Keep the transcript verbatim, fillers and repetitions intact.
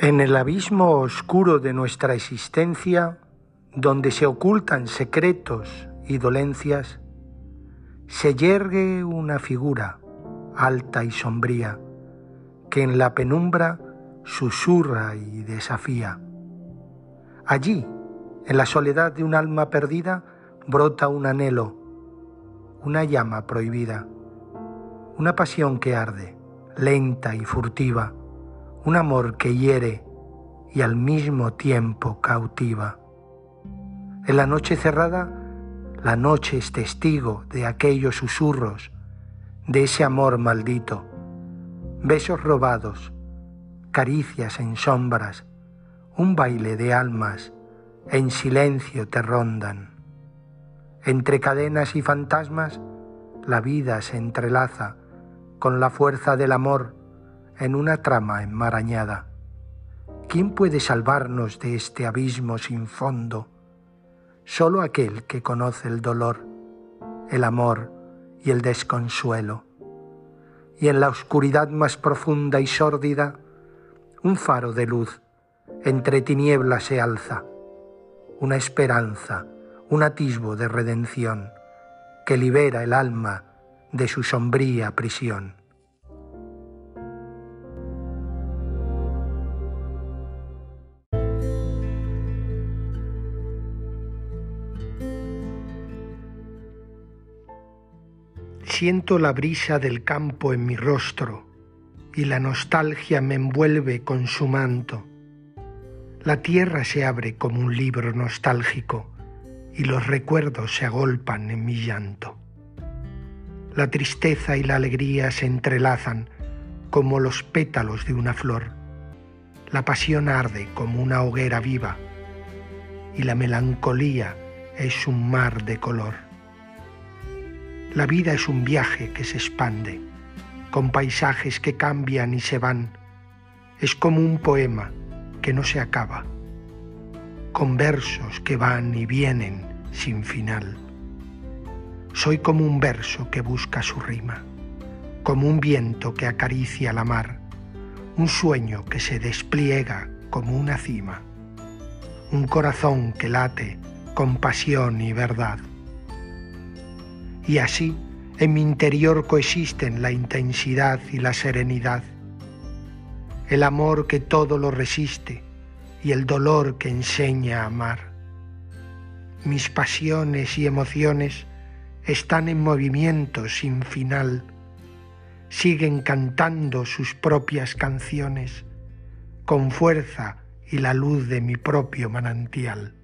En el abismo oscuro de nuestra existencia, donde se ocultan secretos y dolencias, se yergue una figura alta y sombría, que en la penumbra susurra y desafía. Allí, en la soledad de un alma perdida, brota un anhelo, una llama prohibida, una pasión que arde, lenta y furtiva, un amor que hiere y al mismo tiempo cautiva. En la noche cerrada, la noche es testigo de aquellos susurros, de ese amor maldito, besos robados, caricias en sombras, un baile de almas en silencio te rondan. Entre cadenas y fantasmas, la vida se entrelaza con la fuerza del amor en una trama enmarañada. ¿Quién puede salvarnos de este abismo sin fondo? Solo aquel que conoce el dolor, el amor y el desconsuelo. Y en la oscuridad más profunda y sórdida, un faro de luz entre tinieblas se alza, una esperanza, un atisbo de redención que libera el alma de su sombría prisión. Siento la brisa del campo en mi rostro y la nostalgia me envuelve con su manto. La tierra se abre como un libro nostálgico y los recuerdos se agolpan en mi llanto. La tristeza y la alegría se entrelazan como los pétalos de una flor. La pasión arde como una hoguera viva y la melancolía es un mar de color. La vida es un viaje que se expande, con paisajes que cambian y se van. Es como un poema que no se acaba, con versos que van y vienen sin final. Soy como un verso que busca su rima, como un viento que acaricia la mar, un sueño que se despliega como una cima, un corazón que late con pasión y verdad. Y así, en mi interior coexisten la intensidad y la serenidad, el amor que todo lo resiste y el dolor que enseña a amar. Mis pasiones y emociones están en movimiento sin final, siguen cantando sus propias canciones con fuerza y la luz de mi propio manantial.